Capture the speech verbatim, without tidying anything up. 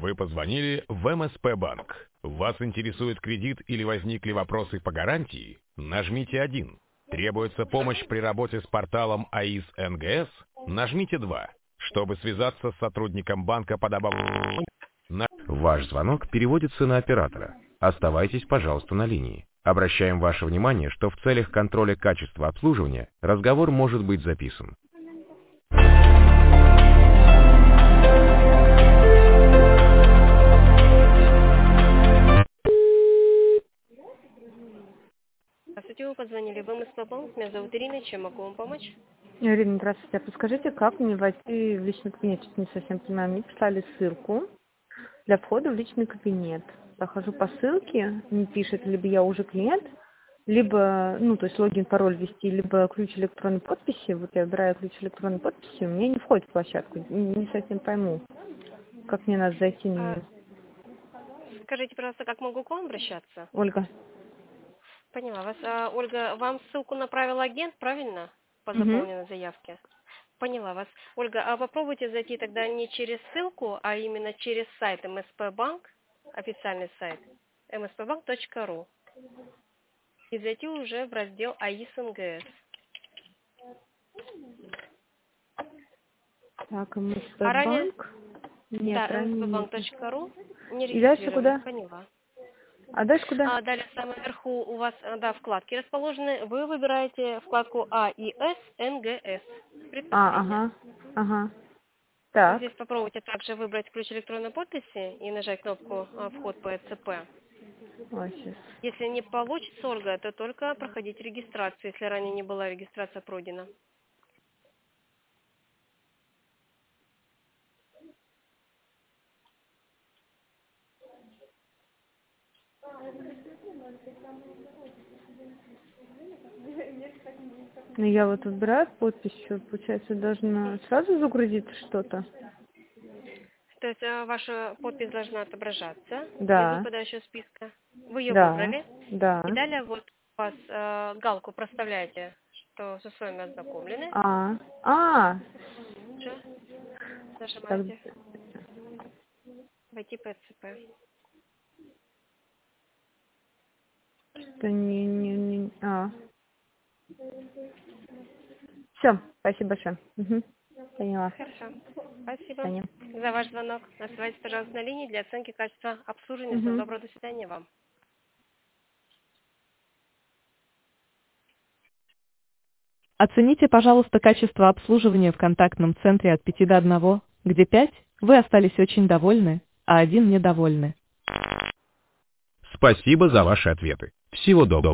Вы позвонили в эм эс пэ банк. Вас интересует кредит или возникли вопросы по гарантии? Нажмите один. Требуется помощь при работе с порталом АИС эн гэ эс? Нажмите два. Чтобы связаться с сотрудником банка по добавлению... На... Ваш звонок переводится на оператора. Оставайтесь, пожалуйста, на линии. Обращаем ваше внимание, что в целях контроля качества обслуживания разговор может быть записан. Здравствуйте, вы позвонили в эм эс пэ банк. Меня зовут Ирина. Чем могу вам помочь? Ирина, здравствуйте. А подскажите, как мне войти в личный кабинет? Сейчас не совсем понимаю. Мне прислали ссылку для входа в личный кабинет. Захожу по ссылке, не пишет, либо я уже клиент, либо, ну, то есть логин, пароль ввести, либо ключ электронной подписи. Вот я выбираю ключ электронной подписи, у меня не входит в площадку. Не, не совсем пойму, как мне надо зайти на А, нее. скажите, пожалуйста, как могу к вам обращаться? Ольга. Поняла вас. А, Ольга, вам ссылку направил агент, правильно? По Угу. заполненной заявке. Поняла вас. Ольга, а попробуйте зайти тогда не через ссылку, а именно через сайт эм эс пэ банк, официальный сайт, эм эс пэ банк точка ру. И зайти уже в раздел АИС эн гэ эс. Так, эм эс пэ А ранее, банк? Нет, да, ранее эм эс пэ банк нет. точка ру не И дальше регистрировались, куда? поняла. А дальше куда? А далее в самом верху у вас, э, да, вкладки расположены. Вы выбираете вкладку АИС эн гэ эс. А, Предпочтение. ага, ага. Так. Здесь попробуйте также выбрать ключ электронной подписи и нажать кнопку э, «Вход по э цэ пэ». Ой, сейчас. Если не получится, Ольга, то только проходить регистрацию, если ранее не была регистрация пройдена. Ну, я вот выбираю подпись, что, получается, должна сразу загрузиться что-то? То есть э, ваша подпись должна отображаться из Да, выпадающего списка. Вы ее да, выбрали. да. И далее вот у вас э, галку проставляете, что с условиями ознакомлены. А, а, Уже так, нажимаете «Войти по э цэ пэ». что не, не, не, а. Все, спасибо большое. Угу. Поняла. Хорошо. Спасибо Таня. за ваш звонок. Оставайтесь, пожалуйста, на линии для оценки качества обслуживания. Всего Угу. доброго. До свидания вам. Оцените, пожалуйста, качество обслуживания в контактном центре от пяти до одного, где пять вы остались очень довольны, а один недовольны. Спасибо за ваши ответы. Всего доброго.